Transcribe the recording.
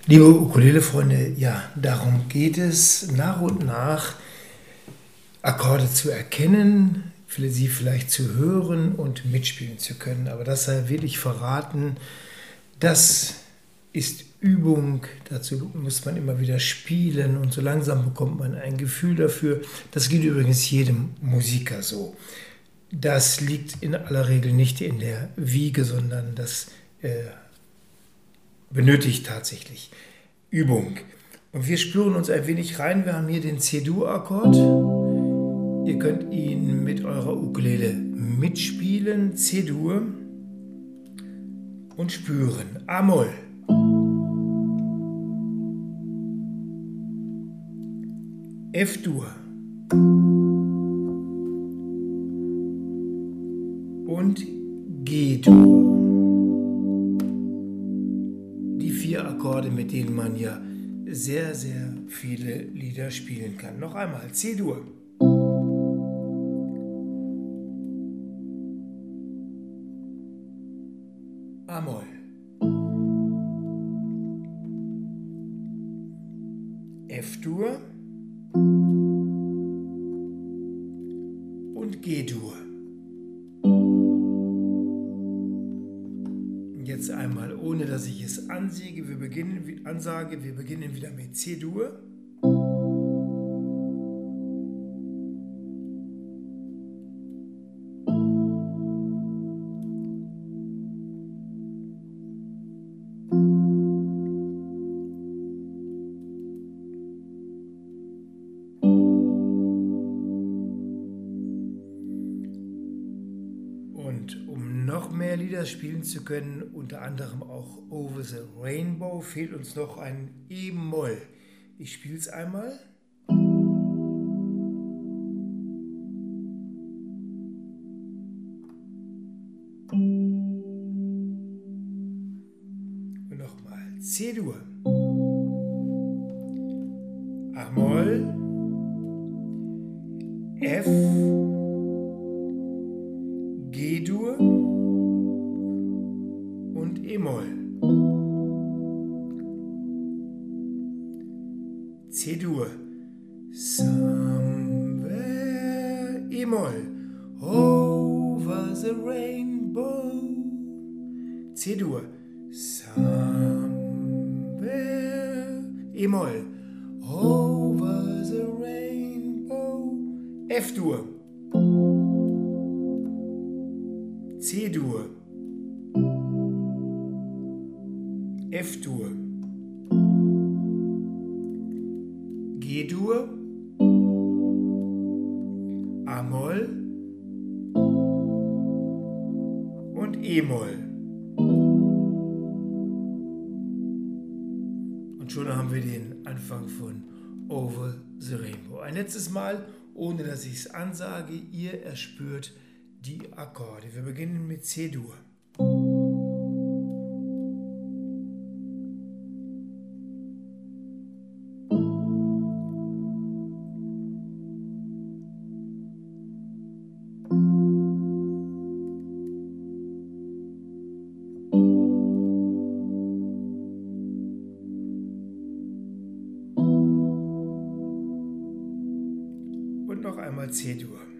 Liebe Ukulele-Freunde, ja, darum geht es, nach und nach Akkorde zu erkennen, sie vielleicht zu hören und mitspielen zu können. Aber das sei wirklich verraten, das ist Übung, dazu muss man immer wieder spielen und so langsam bekommt man ein Gefühl dafür. Das geht übrigens jedem Musiker so. Das liegt in aller Regel nicht in der Wiege, sondern das benötigt tatsächlich Übung. Und wir spüren uns ein wenig rein. Wir haben hier den C-Dur-Akkord. Ihr könnt ihn mit eurer Ukulele mitspielen. C-Dur und spüren. A-Moll. F-Dur. Und G-Dur. Die 4 Akkorde, mit denen man ja sehr, sehr viele Lieder spielen kann. Noch einmal C-Dur. A-Moll. F-Dur und G-Dur. Jetzt einmal, ohne dass ich es ansage, wir beginnen wieder mit C-Dur. Und um noch mehr Lieder spielen zu können, unter anderem auch Over the Rainbow, fehlt uns noch ein E-Moll. Ich spiele es einmal. Und nochmal C-Dur. A-Moll. F. G-Dur und E-Moll. C-Dur. Somewhere. E-Moll. Over the rainbow. C-Dur. Somewhere. E-Moll. Over the rainbow. F-Dur. C-Dur, F-Dur, G-Dur, A-Moll und E-Moll. Und schon haben wir den Anfang von Over the Rainbow. Ein letztes Mal, ohne dass ich es ansage, ihr erspürt die Akkorde. Wir beginnen mit C-Dur. Und noch einmal C-Dur.